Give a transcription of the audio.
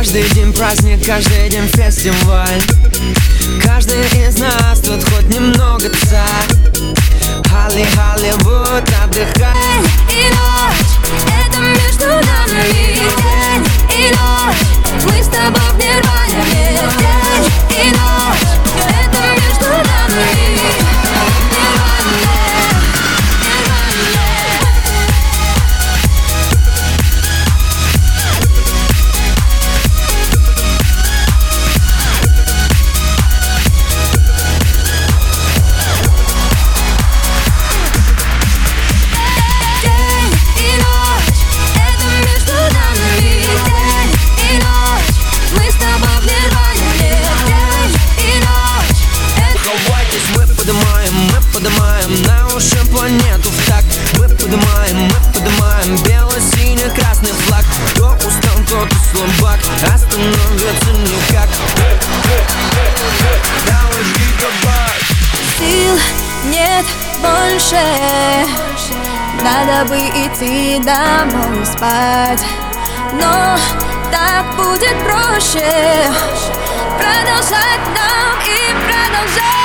Каждый день праздник, каждый день фестиваль. Каждый из нас тут хоть немного царь. Холливуд отдыхает. День и ночь, это между нами. День и ночь, мы с тобой в нирване. День и ночь, это между нами. Мы поднимаем на уши планету в такт. Мы поднимаем бело-синий-красный флаг. Кто устал, тот и слабак, остановиться никак. Давай жги кабак. Сил нет больше, надо бы идти домой спать. Но так будет проще продолжать нам и продолжать.